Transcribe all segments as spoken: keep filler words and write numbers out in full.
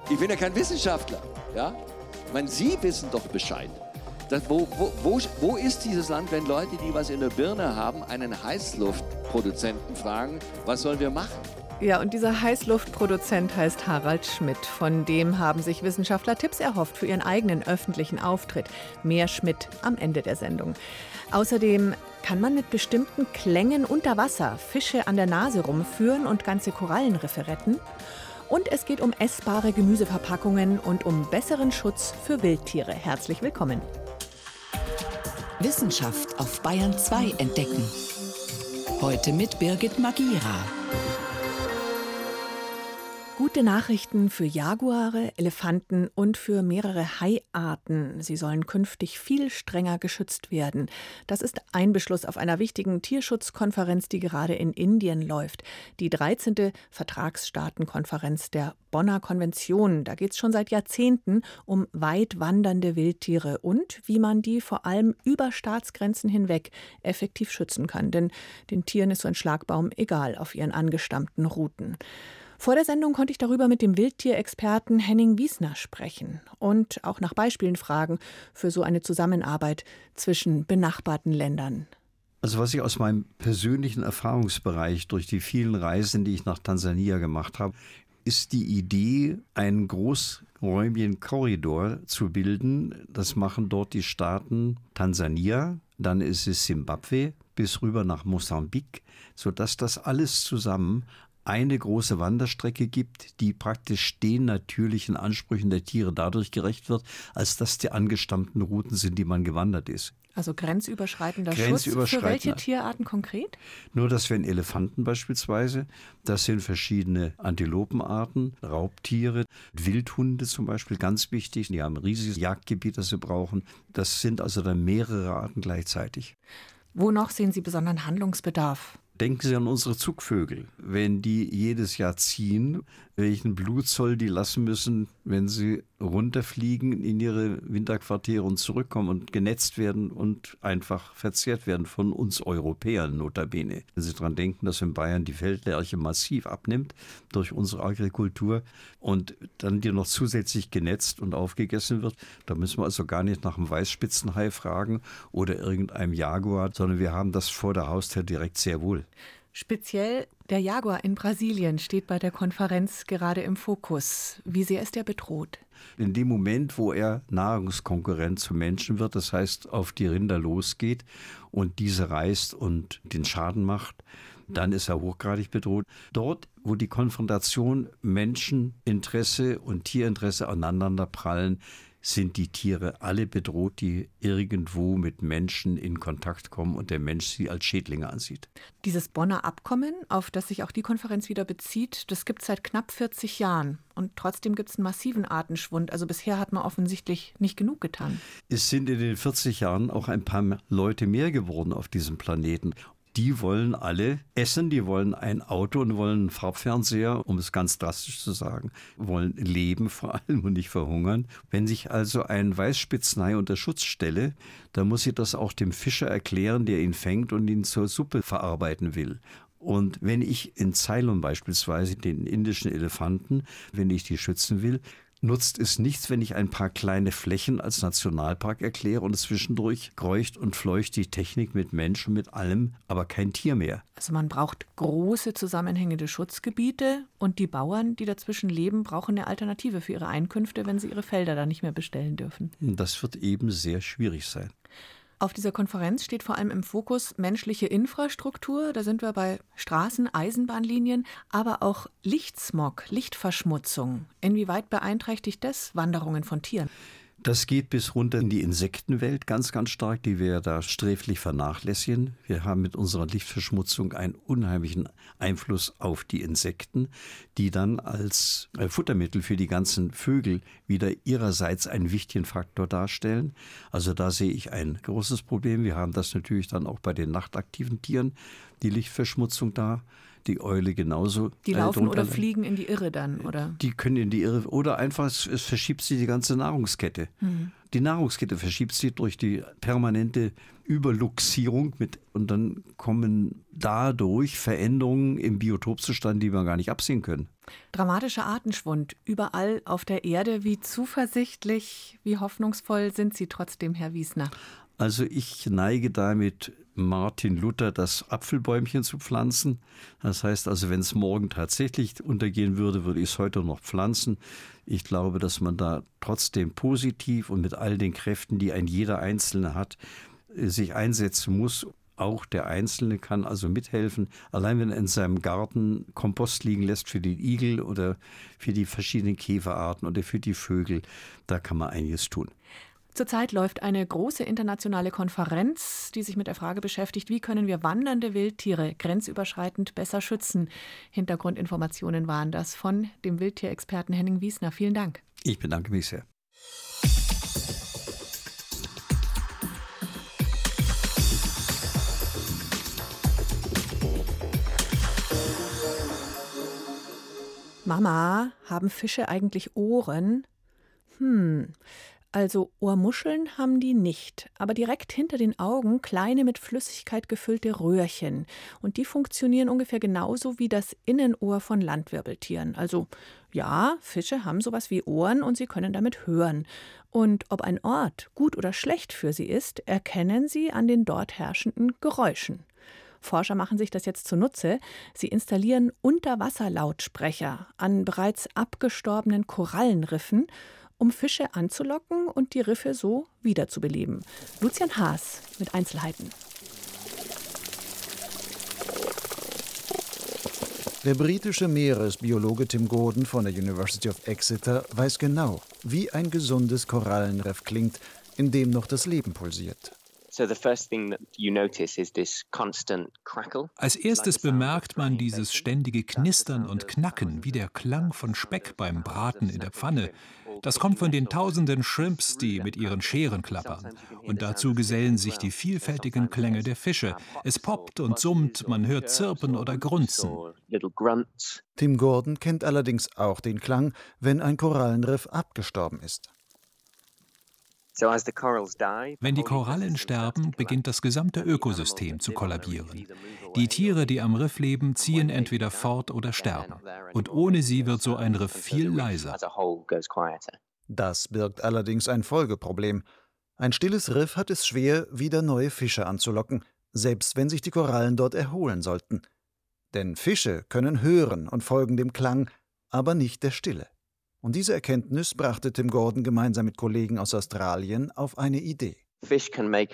Ich bin ja kein Wissenschaftler. Ja? Ich meine, Sie wissen doch Bescheid. Das, wo, wo, wo, wo ist dieses Land, wenn Leute, die was in der Birne haben, einen Heißluftproduzenten fragen, was sollen wir machen? Ja, und dieser Heißluftproduzent heißt Harald Schmidt. Von dem haben sich Wissenschaftler Tipps erhofft für ihren eigenen öffentlichen Auftritt. Mehr Schmidt am Ende der Sendung. Außerdem kann man mit bestimmten Klängen unter Wasser Fische an der Nase rumführen und ganze Korallenriffe retten. Und es geht um essbare Gemüseverpackungen und um besseren Schutz für Wildtiere. Herzlich willkommen. Wissenschaft auf Bayern zwei entdecken. Heute mit Birgit Magira. Gute Nachrichten für Jaguare, Elefanten und für mehrere Haiarten. Sie sollen künftig viel strenger geschützt werden. Das ist ein Beschluss auf einer wichtigen Tierschutzkonferenz, die gerade in Indien läuft. Die dreizehnte Vertragsstaatenkonferenz der Bonner Konvention. Da geht es schon seit Jahrzehnten um weit wandernde Wildtiere und wie man die vor allem über Staatsgrenzen hinweg effektiv schützen kann. Denn den Tieren ist so ein Schlagbaum egal auf ihren angestammten Routen. Vor der Sendung konnte ich darüber mit dem Wildtierexperten Henning Wiesner sprechen und auch nach Beispielen fragen für so eine Zusammenarbeit zwischen benachbarten Ländern. Also was ich aus meinem persönlichen Erfahrungsbereich durch die vielen Reisen, die ich nach Tansania gemacht habe, ist die Idee, einen großräumigen Korridor zu bilden. Das machen dort die Staaten Tansania, dann ist es Simbabwe bis rüber nach Mosambik, sodass das alles zusammen eine große Wanderstrecke gibt, die praktisch den natürlichen Ansprüchen der Tiere dadurch gerecht wird, als dass die angestammten Routen sind, die man gewandert ist. Also grenzüberschreitender Grenzüberschreitender. Schutz. Für welche Tierarten konkret? Nur, dass wir in Elefanten beispielsweise, das sind verschiedene Antilopenarten, Raubtiere, Wildhunde zum Beispiel, ganz wichtig. Die haben ein riesiges Jagdgebiet, das sie brauchen. Das sind also dann mehrere Arten gleichzeitig. Wo noch sehen Sie besonderen Handlungsbedarf? Denken Sie an unsere Zugvögel. Wenn die jedes Jahr ziehen, welchen Blutzoll die lassen müssen, wenn sie runterfliegen in ihre Winterquartiere und zurückkommen und genetzt werden und einfach verzehrt werden von uns Europäern notabene. Wenn Sie daran denken, dass in Bayern die Feldlerche massiv abnimmt durch unsere Agrikultur und dann die noch zusätzlich genetzt und aufgegessen wird, da müssen wir also gar nicht nach einem Weißspitzenhai fragen oder irgendeinem Jaguar, sondern wir haben das vor der Haustür direkt sehr wohl. Speziell der Jaguar in Brasilien steht bei der Konferenz gerade im Fokus. Wie sehr ist er bedroht? In dem Moment, wo er Nahrungskonkurrent zu Menschen wird, das heißt auf die Rinder losgeht und diese reißt und den Schaden macht, dann ist er hochgradig bedroht. Dort, wo die Konfrontation Menscheninteresse und Tierinteresse aneinander prallen, sind die Tiere alle bedroht, die irgendwo mit Menschen in Kontakt kommen und der Mensch sie als Schädlinge ansieht. Dieses Bonner Abkommen, auf das sich auch die Konferenz wieder bezieht, das gibt es seit knapp vierzig Jahren. Und trotzdem gibt es einen massiven Artenschwund. Also bisher hat man offensichtlich nicht genug getan. Es sind in den vierzig Jahren auch ein paar Leute mehr geworden auf diesem Planeten. Die wollen alle essen, die wollen ein Auto und wollen einen Farbfernseher, um es ganz drastisch zu sagen, wollen leben vor allem und nicht verhungern. Wenn sich also ein Weißspitzenhai unter Schutz stelle, dann muss ich das auch dem Fischer erklären, der ihn fängt und ihn zur Suppe verarbeiten will. Und wenn ich in Ceylon beispielsweise den indischen Elefanten, wenn ich die schützen will, nutzt es nichts, wenn ich ein paar kleine Flächen als Nationalpark erkläre und zwischendurch kreucht und fleucht die Technik mit Mensch und mit allem, aber kein Tier mehr. Also man braucht große zusammenhängende Schutzgebiete und die Bauern, die dazwischen leben, brauchen eine Alternative für ihre Einkünfte, wenn sie ihre Felder da nicht mehr bestellen dürfen. Das wird eben sehr schwierig sein. Auf dieser Konferenz steht vor allem im Fokus menschliche Infrastruktur. Da sind wir bei Straßen, Eisenbahnlinien, aber auch Lichtsmog, Lichtverschmutzung. Inwieweit beeinträchtigt das Wanderungen von Tieren? Das geht bis runter in die Insektenwelt ganz, ganz stark, die wir da sträflich vernachlässigen. Wir haben mit unserer Lichtverschmutzung einen unheimlichen Einfluss auf die Insekten, die dann als Futtermittel für die ganzen Vögel wieder ihrerseits einen wichtigen Faktor darstellen. Also da sehe ich ein großes Problem. Wir haben das natürlich dann auch bei den nachtaktiven Tieren, die Lichtverschmutzung da. Die Eule genauso. Die laufen oder fliegen in die Irre dann, oder? Die können in die Irre oder einfach, es, es verschiebt sich die ganze Nahrungskette. Mhm. Die Nahrungskette verschiebt sich durch die permanente Überluxierung mit und dann kommen dadurch Veränderungen im Biotopzustand, die wir gar nicht absehen können. Dramatischer Artenschwund überall auf der Erde. Wie zuversichtlich, wie hoffnungsvoll sind Sie trotzdem, Herr Wiesner? Also ich neige damit, Martin Luther das Apfelbäumchen zu pflanzen. Das heißt also, wenn es morgen tatsächlich untergehen würde, würde ich es heute noch pflanzen. Ich glaube, dass man da trotzdem positiv und mit all den Kräften, die ein jeder Einzelne hat, sich einsetzen muss. Auch der Einzelne kann also mithelfen. Allein wenn er in seinem Garten Kompost liegen lässt für den Igel oder für die verschiedenen Käferarten oder für die Vögel, da kann man einiges tun. Zurzeit läuft eine große internationale Konferenz, die sich mit der Frage beschäftigt, wie können wir wandernde Wildtiere grenzüberschreitend besser schützen. Hintergrundinformationen waren das von dem Wildtierexperten Henning Wiesner. Vielen Dank. Ich bedanke mich sehr. Mama, haben Fische eigentlich Ohren? Hm, also Ohrmuscheln haben die nicht, aber direkt hinter den Augen kleine mit Flüssigkeit gefüllte Röhrchen. Und die funktionieren ungefähr genauso wie das Innenohr von Landwirbeltieren. Also ja, Fische haben sowas wie Ohren und sie können damit hören. Und ob ein Ort gut oder schlecht für sie ist, erkennen sie an den dort herrschenden Geräuschen. Forscher machen sich das jetzt zunutze. Sie installieren Unterwasserlautsprecher an bereits abgestorbenen Korallenriffen, um Fische anzulocken und die Riffe so wiederzubeleben. Lucian Haas mit Einzelheiten. Der britische Meeresbiologe Tim Gordon von der University of Exeter weiß genau, wie ein gesundes Korallenriff klingt, in dem noch das Leben pulsiert. Als erstes bemerkt man dieses ständige Knistern und Knacken, wie der Klang von Speck beim Braten in der Pfanne. Das kommt von den tausenden Shrimps, die mit ihren Scheren klappern. Und dazu gesellen sich die vielfältigen Klänge der Fische. Es poppt und summt, man hört Zirpen oder Grunzen. Tim Gordon kennt allerdings auch den Klang, wenn ein Korallenriff abgestorben ist. Wenn die Korallen sterben, beginnt das gesamte Ökosystem zu kollabieren. Die Tiere, die am Riff leben, ziehen entweder fort oder sterben. Und ohne sie wird so ein Riff viel leiser. Das birgt allerdings ein Folgeproblem. Ein stilles Riff hat es schwer, wieder neue Fische anzulocken, selbst wenn sich die Korallen dort erholen sollten. Denn Fische können hören und folgen dem Klang, aber nicht der Stille. Und diese Erkenntnis brachte Tim Gordon gemeinsam mit Kollegen aus Australien auf eine Idee. Fische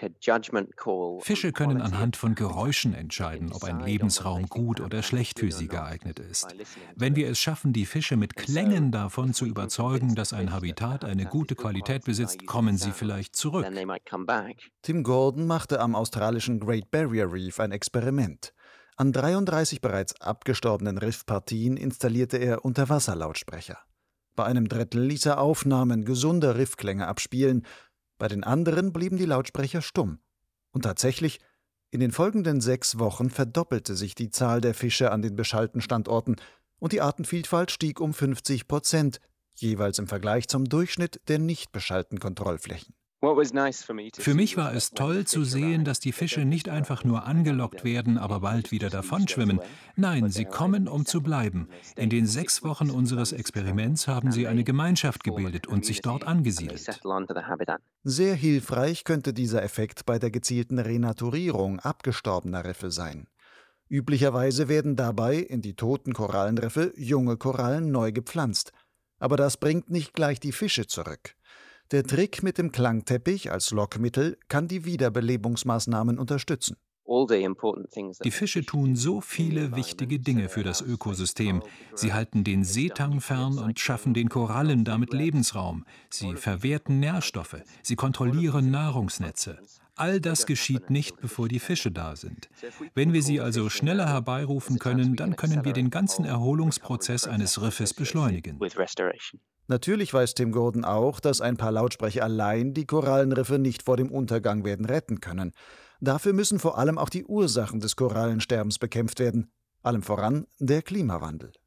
können anhand von Geräuschen entscheiden, ob ein Lebensraum gut oder schlecht für sie geeignet ist. Wenn wir es schaffen, die Fische mit Klängen davon zu überzeugen, dass ein Habitat eine gute Qualität besitzt, kommen sie vielleicht zurück. Tim Gordon machte am australischen Great Barrier Reef ein Experiment. An dreiunddreißig bereits abgestorbenen Riffpartien installierte er Unterwasserlautsprecher. Bei einem Drittel ließ er Aufnahmen gesunder Riffklänge abspielen, bei den anderen blieben die Lautsprecher stumm. Und tatsächlich, in den folgenden sechs Wochen verdoppelte sich die Zahl der Fische an den beschallten Standorten und die Artenvielfalt stieg um fünfzig Prozent, jeweils im Vergleich zum Durchschnitt der nicht beschallten Kontrollflächen. Für mich war es toll zu sehen, dass die Fische nicht einfach nur angelockt werden, aber bald wieder davonschwimmen. Nein, sie kommen, um zu bleiben. In den sechs Wochen unseres Experiments haben sie eine Gemeinschaft gebildet und sich dort angesiedelt. Sehr hilfreich könnte dieser Effekt bei der gezielten Renaturierung abgestorbener Riffe sein. Üblicherweise werden dabei in die toten Korallenriffe junge Korallen neu gepflanzt. Aber das bringt nicht gleich die Fische zurück. Der Trick mit dem Klangteppich als Lockmittel kann die Wiederbelebungsmaßnahmen unterstützen. Die Fische tun so viele wichtige Dinge für das Ökosystem. Sie halten den Seetang fern und schaffen den Korallen damit Lebensraum. Sie verwerten Nährstoffe. Sie kontrollieren Nahrungsnetze. All das geschieht nicht, bevor die Fische da sind. Wenn wir sie also schneller herbeirufen können, dann können wir den ganzen Erholungsprozess eines Riffes beschleunigen. Natürlich weiß Tim Gordon auch, dass ein paar Lautsprecher allein die Korallenriffe nicht vor dem Untergang werden retten können. Dafür müssen vor allem auch die Ursachen des Korallensterbens bekämpft werden, allem voran der Klimawandel.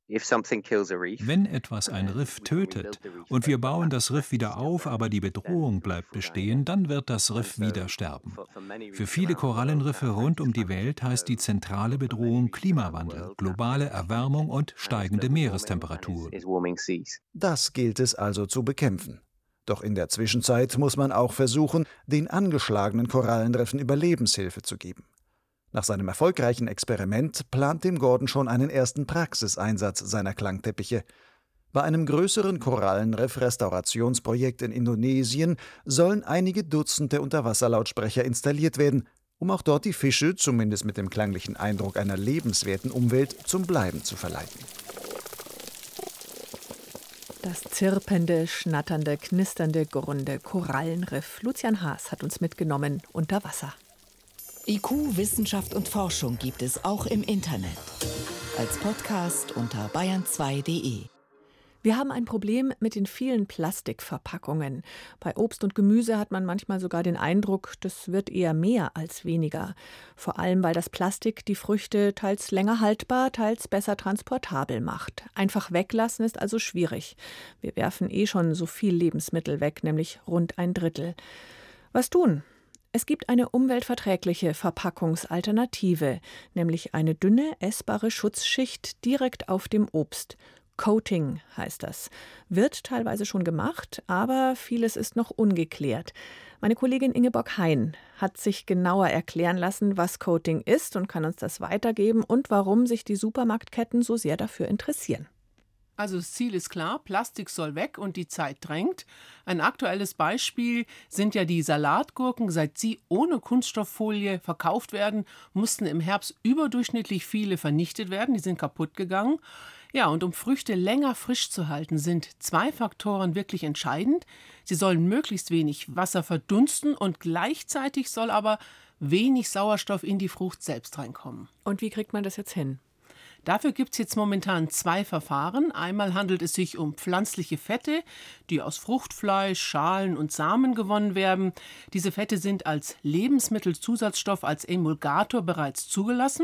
Wenn etwas ein Riff tötet und wir bauen das Riff wieder auf, aber die Bedrohung bleibt bestehen, dann wird das Riff wieder sterben. Für viele Korallenriffe rund um die Welt heißt die zentrale Bedrohung Klimawandel, globale Erwärmung und steigende Meerestemperaturen. Das gilt es also zu bekämpfen. Doch in der Zwischenzeit muss man auch versuchen, den angeschlagenen Korallenriffen Überlebenshilfe zu geben. Nach seinem erfolgreichen Experiment plant Tim Gordon schon einen ersten Praxiseinsatz seiner Klangteppiche. Bei einem größeren Korallenriff-Restaurationsprojekt in Indonesien sollen einige Dutzende Unterwasserlautsprecher installiert werden, um auch dort die Fische, zumindest mit dem klanglichen Eindruck einer lebenswerten Umwelt, zum Bleiben zu verleiten. Das zirpende, schnatternde, knisternde, gurrende Korallenriff. Lucian Haas hat uns mitgenommen unter Wasser. I Q, Wissenschaft und Forschung gibt es auch im Internet. Als Podcast unter bayern zwei punkt de. Wir haben ein Problem mit den vielen Plastikverpackungen. Bei Obst und Gemüse hat man manchmal sogar den Eindruck, das wird eher mehr als weniger. Vor allem, weil das Plastik die Früchte teils länger haltbar, teils besser transportabel macht. Einfach weglassen ist also schwierig. Wir werfen eh schon so viel Lebensmittel weg, nämlich rund ein Drittel. Was tun? Es gibt eine umweltverträgliche Verpackungsalternative, nämlich eine dünne, essbare Schutzschicht direkt auf dem Obst. Coating heißt das. Wird teilweise schon gemacht, aber vieles ist noch ungeklärt. Meine Kollegin Ingeborg Hein hat sich genauer erklären lassen, was Coating ist und kann uns das weitergeben und warum sich die Supermarktketten so sehr dafür interessieren. Also das Ziel ist klar, Plastik soll weg und die Zeit drängt. Ein aktuelles Beispiel sind ja die Salatgurken. Seit sie ohne Kunststofffolie verkauft werden, mussten im Herbst überdurchschnittlich viele vernichtet werden. Die sind kaputt gegangen. Ja, und um Früchte länger frisch zu halten, sind zwei Faktoren wirklich entscheidend. Sie sollen möglichst wenig Wasser verdunsten und gleichzeitig soll aber wenig Sauerstoff in die Frucht selbst reinkommen. Und wie kriegt man das jetzt hin? Dafür gibt es jetzt momentan zwei Verfahren. Einmal handelt es sich um pflanzliche Fette, die aus Fruchtfleisch, Schalen und Samen gewonnen werden. Diese Fette sind als Lebensmittelzusatzstoff, als Emulgator bereits zugelassen.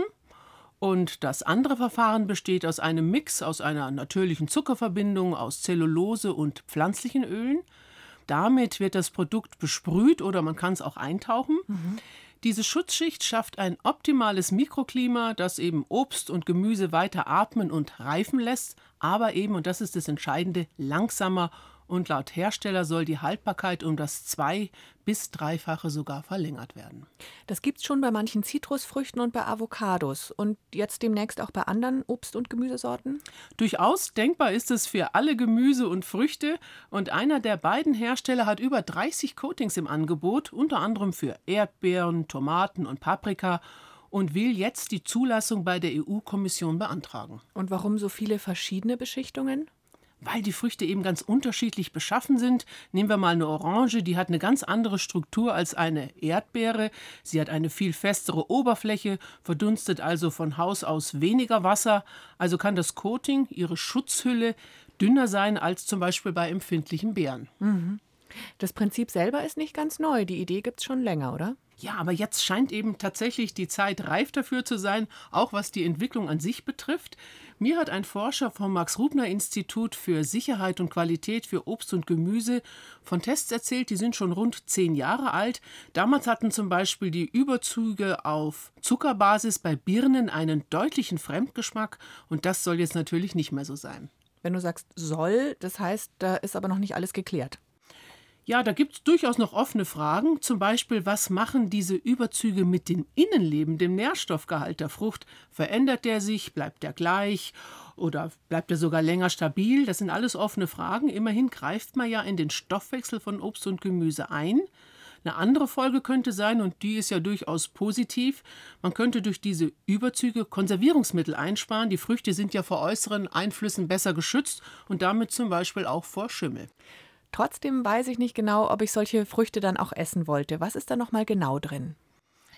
Und das andere Verfahren besteht aus einem Mix aus einer natürlichen Zuckerverbindung, aus Zellulose und pflanzlichen Ölen. Damit wird das Produkt besprüht oder man kann es auch eintauchen. Mhm. Diese Schutzschicht schafft ein optimales Mikroklima, das eben Obst und Gemüse weiter atmen und reifen lässt, aber eben, und das ist das Entscheidende, langsamer. Und laut Hersteller soll die Haltbarkeit um das zwei- bis dreifache sogar verlängert werden. Das gibt es schon bei manchen Zitrusfrüchten und bei Avocados und jetzt demnächst auch bei anderen Obst- und Gemüsesorten? Durchaus denkbar ist es für alle Gemüse und Früchte und einer der beiden Hersteller hat über dreißig Coatings im Angebot, unter anderem für Erdbeeren, Tomaten und Paprika und will jetzt die Zulassung bei der E U-Kommission beantragen. Und warum so viele verschiedene Beschichtungen? Weil die Früchte eben ganz unterschiedlich beschaffen sind. Nehmen wir mal eine Orange, die hat eine ganz andere Struktur als eine Erdbeere. Sie hat eine viel festere Oberfläche, verdunstet also von Haus aus weniger Wasser. Also kann das Coating, ihre Schutzhülle, dünner sein als zum Beispiel bei empfindlichen Beeren. Mhm. Das Prinzip selber ist nicht ganz neu. Die Idee gibt es schon länger, oder? Ja, aber jetzt scheint eben tatsächlich die Zeit reif dafür zu sein, auch was die Entwicklung an sich betrifft. Mir hat ein Forscher vom Max-Rubner-Institut für Sicherheit und Qualität für Obst und Gemüse von Tests erzählt, die sind schon rund zehn Jahre alt. Damals hatten zum Beispiel die Überzüge auf Zuckerbasis bei Birnen einen deutlichen Fremdgeschmack und das soll jetzt natürlich nicht mehr so sein. Wenn du sagst soll, das heißt, da ist aber noch nicht alles geklärt. Ja, da gibt es durchaus noch offene Fragen. Zum Beispiel, was machen diese Überzüge mit dem Innenleben, dem Nährstoffgehalt der Frucht? Verändert der sich? Bleibt der gleich? Oder bleibt er sogar länger stabil? Das sind alles offene Fragen. Immerhin greift man ja in den Stoffwechsel von Obst und Gemüse ein. Eine andere Folge könnte sein, und die ist ja durchaus positiv, man könnte durch diese Überzüge Konservierungsmittel einsparen. Die Früchte sind ja vor äußeren Einflüssen besser geschützt und damit zum Beispiel auch vor Schimmel. Trotzdem weiß ich nicht genau, ob ich solche Früchte dann auch essen wollte. Was ist da noch mal genau drin?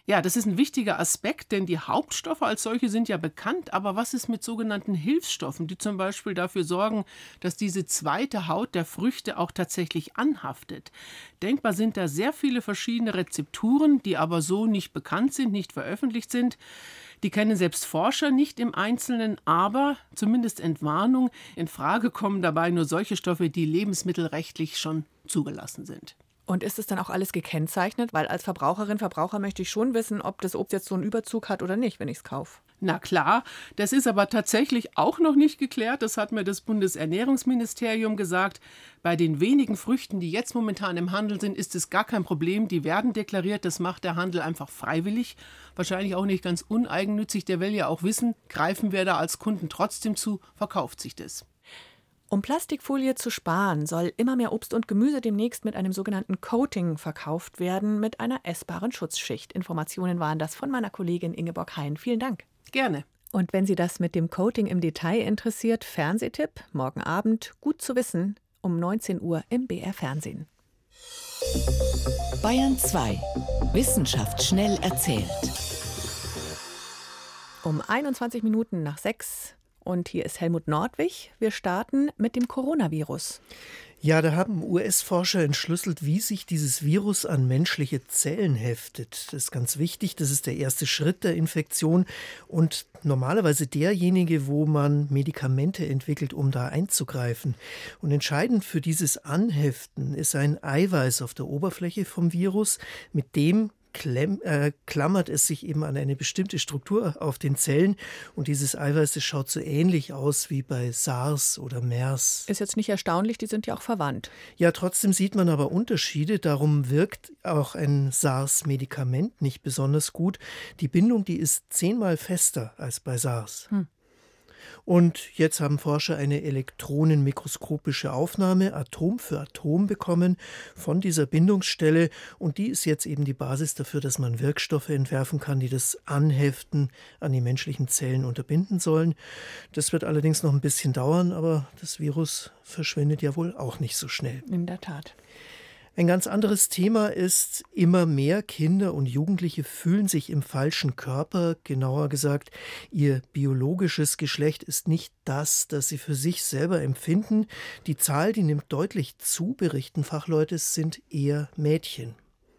Ja, das ist ein wichtiger Aspekt, denn die Hauptstoffe als solche sind ja bekannt. Aber was ist mit sogenannten Hilfsstoffen, die zum Beispiel dafür sorgen, dass diese zweite Haut der Früchte auch tatsächlich anhaftet? Denkbar sind da sehr viele verschiedene Rezepturen, die aber so nicht bekannt sind, nicht veröffentlicht sind. Die kennen selbst Forscher nicht im Einzelnen, aber zumindest Entwarnung. In Frage kommen dabei nur solche Stoffe, die lebensmittelrechtlich schon zugelassen sind. Und ist es dann auch alles gekennzeichnet? Weil als Verbraucherin, Verbraucher möchte ich schon wissen, ob das Obst jetzt so einen Überzug hat oder nicht, wenn ich es kaufe. Na klar, das ist aber tatsächlich auch noch nicht geklärt. Das hat mir das Bundesernährungsministerium gesagt. Bei den wenigen Früchten, die jetzt momentan im Handel sind, ist es gar kein Problem. Die werden deklariert, das macht der Handel einfach freiwillig. Wahrscheinlich auch nicht ganz uneigennützig. Der will ja auch wissen, greifen wir da als Kunden trotzdem zu, verkauft sich das. Um Plastikfolie zu sparen, soll immer mehr Obst und Gemüse demnächst mit einem sogenannten Coating verkauft werden, mit einer essbaren Schutzschicht. Informationen waren das von meiner Kollegin Ingeborg Hein. Vielen Dank. Gerne. Und wenn Sie das mit dem Coating im Detail interessiert, Fernsehtipp, morgen Abend, gut zu wissen, um neunzehn Uhr im B R Fernsehen. Bayern zwei. Wissenschaft schnell erzählt. Um einundzwanzig Minuten nach sechs. Und hier ist Helmut Nordwig. Wir starten mit dem Coronavirus. Ja, da haben U S-Forscher entschlüsselt, wie sich dieses Virus an menschliche Zellen heftet. Das ist ganz wichtig. Das ist der erste Schritt der Infektion und normalerweise derjenige, wo man Medikamente entwickelt, um da einzugreifen. Und entscheidend für dieses Anheften ist ein Eiweiß auf der Oberfläche vom Virus, mit dem Klemm, äh, klammert es sich eben an eine bestimmte Struktur auf den Zellen und dieses Eiweiß, das schaut so ähnlich aus wie bei SARS oder MERS. Ist jetzt nicht erstaunlich, die sind ja auch verwandt. Ja, trotzdem sieht man aber Unterschiede, darum wirkt auch ein SARS-Medikament nicht besonders gut. Die Bindung, die ist zehnmal fester als bei SARS. Hm. Und jetzt haben Forscher eine elektronenmikroskopische Aufnahme Atom für Atom bekommen von dieser Bindungsstelle. Und die ist jetzt eben die Basis dafür, dass man Wirkstoffe entwerfen kann, die das Anheften an die menschlichen Zellen unterbinden sollen. Das wird allerdings noch ein bisschen dauern, aber das Virus verschwindet ja wohl auch nicht so schnell. In der Tat. Ein ganz anderes Thema ist, immer mehr Kinder und Jugendliche fühlen sich im falschen Körper. Genauer gesagt, ihr biologisches Geschlecht ist nicht das, das sie für sich selber empfinden. Die Zahl, die nimmt deutlich zu, berichten Fachleute, es sind eher Mädchen,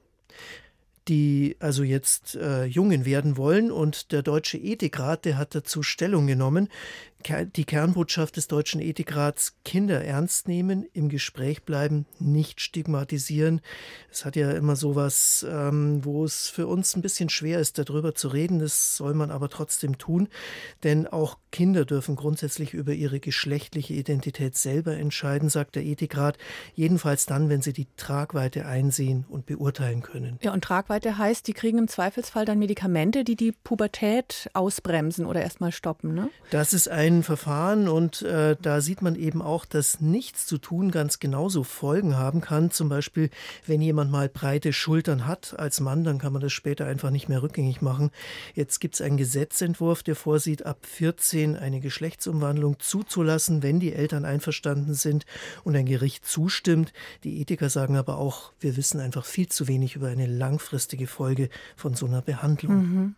die also jetzt äh, Jungen werden wollen. Und der Deutsche Ethikrat, der hat dazu Stellung genommen. Die Kernbotschaft des Deutschen Ethikrats: Kinder ernst nehmen, im Gespräch bleiben, nicht stigmatisieren. Es hat ja immer sowas, ähm, wo es für uns ein bisschen schwer ist, darüber zu reden. Das soll man aber trotzdem tun, denn auch Kinder dürfen grundsätzlich über ihre geschlechtliche Identität selber entscheiden, sagt der Ethikrat. Jedenfalls dann, wenn sie die Tragweite einsehen und beurteilen können. Ja, und Tragweite heißt, die kriegen im Zweifelsfall dann Medikamente, die die Pubertät ausbremsen oder erstmal stoppen, ne? Das ist ein Verfahren und äh, da sieht man eben auch, dass nichts zu tun ganz genauso Folgen haben kann. Zum Beispiel, wenn jemand mal breite Schultern hat als Mann, dann kann man das später einfach nicht mehr rückgängig machen. Jetzt gibt es einen Gesetzentwurf, der vorsieht, ab vierzehn eine Geschlechtsumwandlung zuzulassen, wenn die Eltern einverstanden sind und ein Gericht zustimmt. Die Ethiker sagen aber auch, wir wissen einfach viel zu wenig über eine langfristige Folge von so einer Behandlung. Mhm.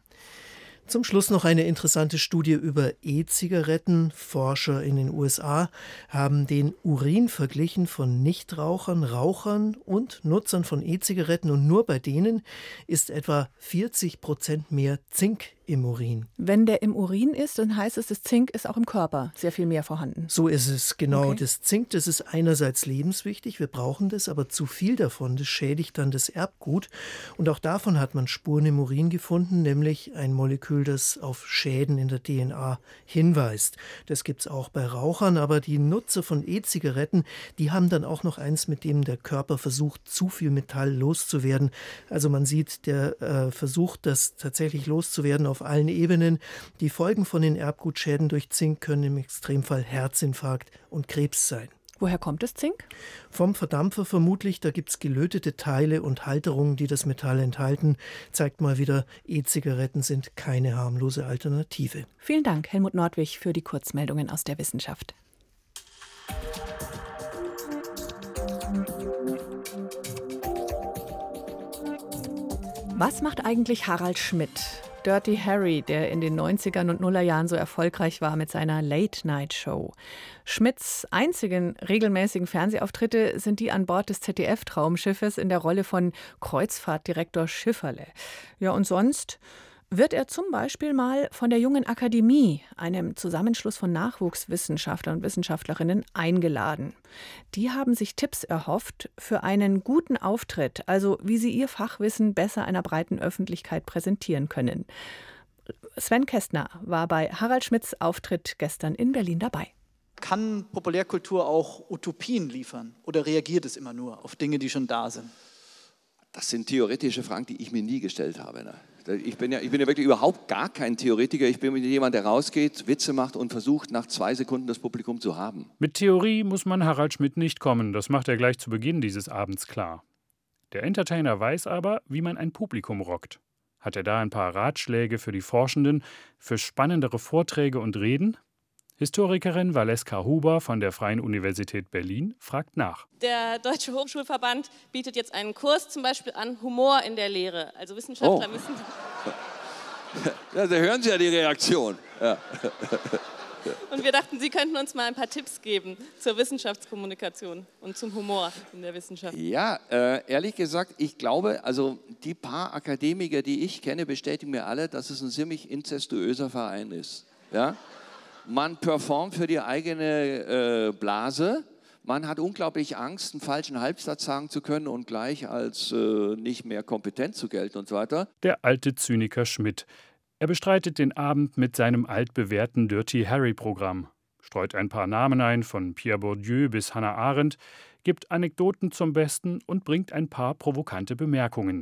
Zum Schluss noch eine interessante Studie über E-Zigaretten. Forscher in den U S A haben den Urin verglichen von Nichtrauchern, Rauchern und Nutzern von E-Zigaretten und nur bei denen ist etwa vierzig Prozent mehr Zink im Urin. Wenn der im Urin ist, dann heißt es, das Zink ist auch im Körper sehr viel mehr vorhanden. So ist es, genau. Okay. Das Zink, das ist einerseits lebenswichtig, wir brauchen das, aber zu viel davon, das schädigt dann das Erbgut. Und auch davon hat man Spuren im Urin gefunden, nämlich ein Molekül, das auf Schäden in der D N A hinweist. Das gibt es auch bei Rauchern, aber die Nutzer von E-Zigaretten, die haben dann auch noch eins, mit dem der Körper versucht, zu viel Metall loszuwerden. Also man sieht, der äh, versucht, das tatsächlich loszuwerden auf allen Ebenen. Die Folgen von den Erbgutschäden durch Zink können im Extremfall Herzinfarkt und Krebs sein. Woher kommt das Zink? Vom Verdampfer vermutlich. Da gibt es gelötete Teile und Halterungen, die das Metall enthalten. Zeigt mal wieder, E-Zigaretten sind keine harmlose Alternative. Vielen Dank, Helmut Nordwig, für die Kurzmeldungen aus der Wissenschaft. Was macht eigentlich Harald Schmidt? Dirty Harry, der in den neunzigern und Nullerjahren so erfolgreich war mit seiner Late-Night-Show. Schmidts einzigen regelmäßigen Fernsehauftritte sind die an Bord des Z D F-Traumschiffes in der Rolle von Kreuzfahrtdirektor Schifferle. Ja, und sonst wird er zum Beispiel mal von der Jungen Akademie, einem Zusammenschluss von Nachwuchswissenschaftlern und Wissenschaftlerinnen, eingeladen. Die haben sich Tipps erhofft für einen guten Auftritt, also wie sie ihr Fachwissen besser einer breiten Öffentlichkeit präsentieren können. Sven Kästner war bei Harald Schmidts Auftritt gestern in Berlin dabei. Kann Populärkultur auch Utopien liefern oder reagiert es immer nur auf Dinge, die schon da sind? Das sind theoretische Fragen, die ich mir nie gestellt habe. Ne? Ich bin, ja, ich bin ja wirklich überhaupt gar kein Theoretiker. Ich bin jemand, der rausgeht, Witze macht und versucht, nach zwei Sekunden das Publikum zu haben. Mit Theorie muss man Harald Schmidt nicht kommen. Das macht er gleich zu Beginn dieses Abends klar. Der Entertainer weiß aber, wie man ein Publikum rockt. Hat er da ein paar Ratschläge für die Forschenden, für spannendere Vorträge und Reden? Historikerin Valeska Huber von der Freien Universität Berlin fragt nach. Der Deutsche Hochschulverband bietet jetzt einen Kurs zum Beispiel an Humor in der Lehre. Also Wissenschaftler oh. müssen... Ja, da hören Sie ja die Reaktion. Ja. Und wir dachten, Sie könnten uns mal ein paar Tipps geben zur Wissenschaftskommunikation und zum Humor in der Wissenschaft. Ja, äh, ehrlich gesagt, ich glaube, also die paar Akademiker, die ich kenne, bestätigen mir alle, dass es ein ziemlich inzestuöser Verein ist. Ja? Man performt für die eigene äh, Blase. Man hat unglaublich Angst, einen falschen Halbsatz sagen zu können und gleich als äh, nicht mehr kompetent zu gelten und so weiter. Der alte Zyniker Schmidt. Er bestreitet den Abend mit seinem altbewährten Dirty Harry-Programm, streut ein paar Namen ein, von Pierre Bourdieu bis Hannah Arendt, gibt Anekdoten zum Besten und bringt ein paar provokante Bemerkungen.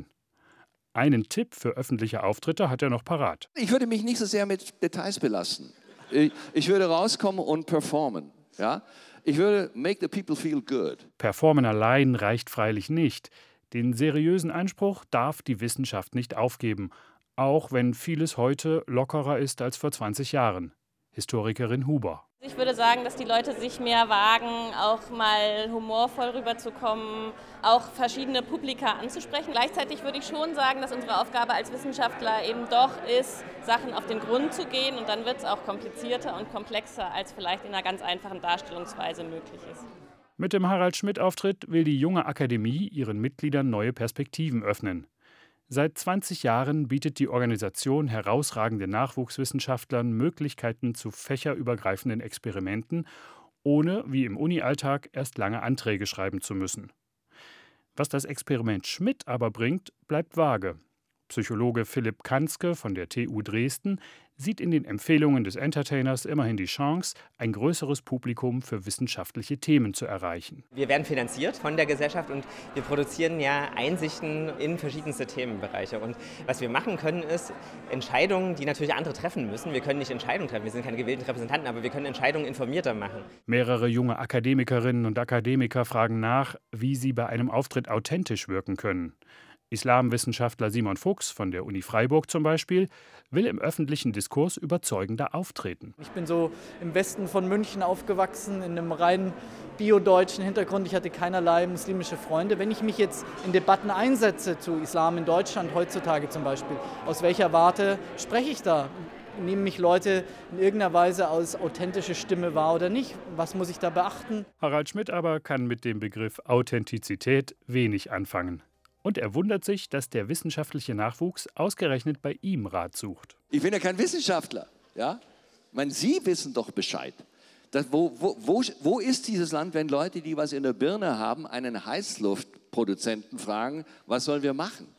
Einen Tipp für öffentliche Auftritte hat er noch parat. Ich würde mich nicht so sehr mit Details belasten. Ich würde rauskommen und performen. Ja? Ich würde make the people feel good. Performen allein reicht freilich nicht. Den seriösen Anspruch darf die Wissenschaft nicht aufgeben, auch wenn vieles heute lockerer ist als vor zwanzig Jahren. Historikerin Huber. Ich würde sagen, dass die Leute sich mehr wagen, auch mal humorvoll rüberzukommen, auch verschiedene Publika anzusprechen. Gleichzeitig würde ich schon sagen, dass unsere Aufgabe als Wissenschaftler eben doch ist, Sachen auf den Grund zu gehen. Und dann wird es auch komplizierter und komplexer, als vielleicht in einer ganz einfachen Darstellungsweise möglich ist. Mit dem Harald-Schmidt-Auftritt will die Junge Akademie ihren Mitgliedern neue Perspektiven öffnen. Seit zwanzig Jahren bietet die Organisation herausragenden Nachwuchswissenschaftlern Möglichkeiten zu fächerübergreifenden Experimenten, ohne, wie im Uni-Alltag, erst lange Anträge schreiben zu müssen. Was das Experiment Schmidt aber bringt, bleibt vage. Psychologe Philipp Kanzke von der T U Dresden sieht in den Empfehlungen des Entertainers immerhin die Chance, ein größeres Publikum für wissenschaftliche Themen zu erreichen. Wir werden finanziert von der Gesellschaft und wir produzieren ja Einsichten in verschiedenste Themenbereiche. Und was wir machen können, ist Entscheidungen, die natürlich andere treffen müssen. Wir können nicht Entscheidungen treffen, wir sind keine gewählten Repräsentanten, aber wir können Entscheidungen informierter machen. Mehrere junge Akademikerinnen und Akademiker fragen nach, wie sie bei einem Auftritt authentisch wirken können. Islamwissenschaftler Simon Fuchs von der Uni Freiburg zum Beispiel will im öffentlichen Diskurs überzeugender auftreten. Ich bin so im Westen von München aufgewachsen, in einem rein bio-deutschen Hintergrund. Ich hatte keinerlei muslimische Freunde. Wenn ich mich jetzt in Debatten einsetze zu Islam in Deutschland heutzutage zum Beispiel, aus welcher Warte spreche ich da? Nehmen mich Leute in irgendeiner Weise als authentische Stimme wahr oder nicht? Was muss ich da beachten? Harald Schmidt aber kann mit dem Begriff Authentizität wenig anfangen. Und er wundert sich, dass der wissenschaftliche Nachwuchs ausgerechnet bei ihm Rat sucht. Ich bin ja kein Wissenschaftler. Ja? Ich meine, Sie wissen doch Bescheid. Das, wo, wo, wo, wo ist dieses Land, wenn Leute, die was in der Birne haben, einen Heißluftproduzenten fragen, was sollen wir machen?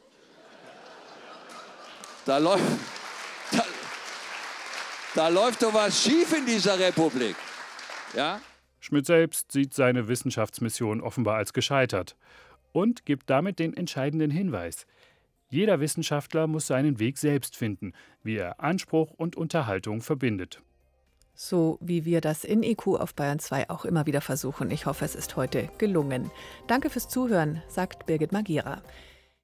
Da läuft, da, da läuft doch was schief in dieser Republik. Ja? Schmidt selbst sieht seine Wissenschaftsmission offenbar als gescheitert. Und gibt damit den entscheidenden Hinweis. Jeder Wissenschaftler muss seinen Weg selbst finden, wie er Anspruch und Unterhaltung verbindet. So wie wir das in I Q auf Bayern zwei auch immer wieder versuchen. Ich hoffe, es ist heute gelungen. Danke fürs Zuhören, sagt Birgit Magira.